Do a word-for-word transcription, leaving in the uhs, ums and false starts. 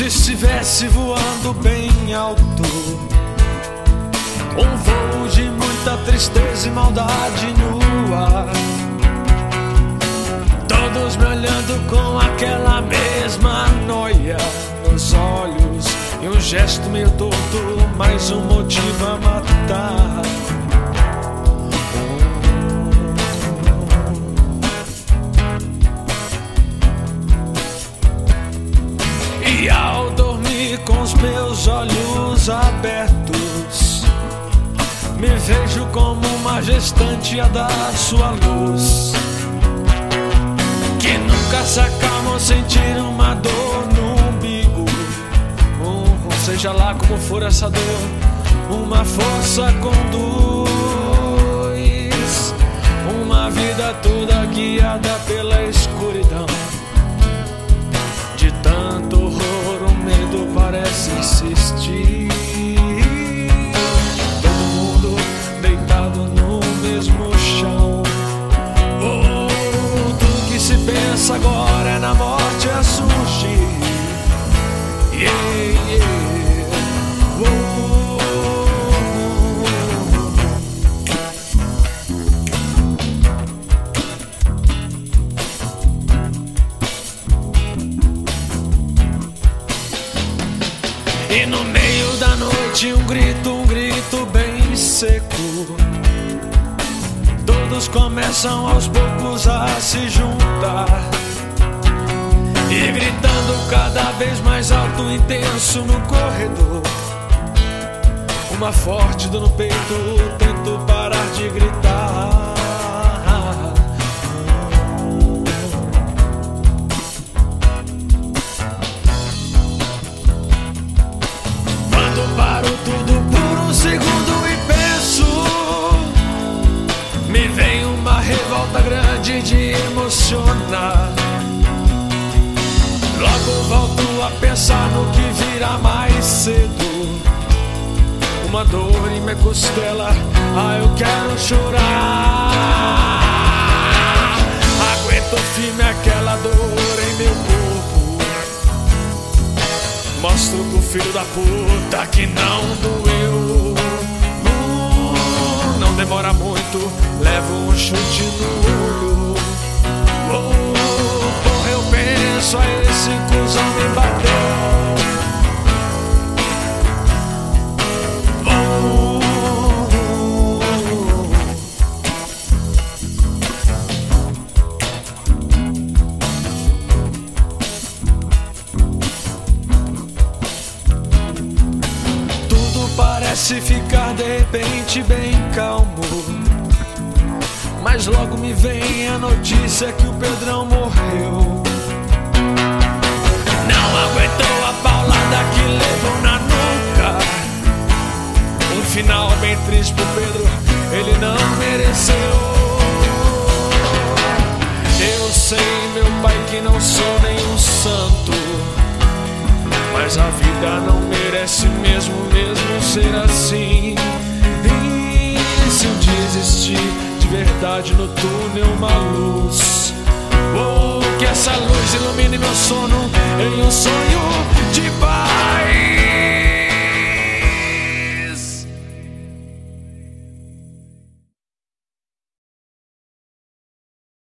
se estivesse voando bem alto, um voo de muita tristeza e maldade no ar, todos me olhando com aquela mesma noia nos olhos e um gesto meio torto, mais um motivo a matar. E ao dormir com os meus olhos abertos, me vejo como uma gestante a dar sua luz, que nunca se acalma ao sentir uma dor no umbigo. Ou seja lá como for essa dor, uma força conduz uma vida toda guiada pela escuridão. De tanto horror, o medo parece insistir. Todo mundo deitado no mesmo chão. Oh, tudo que se pensa agora é na morte a surgir. Yeah, yeah. Oh, e no meio da noite um grito, um grito bem seco. Todos começam aos poucos a se juntar e gritando cada vez mais alto, intenso no corredor. Uma forte dor no peito, tento parar de gritar. Paro tudo por um segundo e penso, me vem uma revolta grande de emocionar. Logo volto a pensar no que virá mais cedo. Uma dor em minha costela, ah, eu quero chorar. Aguento firme aquela dor em meu corpo. Mostro pro filho da puta que não doeu. uh, Não demora muito, levo um chute no olho. uh, Porra, eu penso, a esse cuzão me bateu. Parece ficar de repente bem calmo, mas logo me vem a notícia que o Pedrão morreu. Não aguentou a paulada que levou na nuca. Um final bem triste pro Pedro, ele não mereceu. Eu sei, meu pai, que não sou nenhum santo, mas a vida não merece mesmo, mesmo ser assim. E se um dia existir de verdade no túnel uma luz, oh, que essa luz ilumine meu sono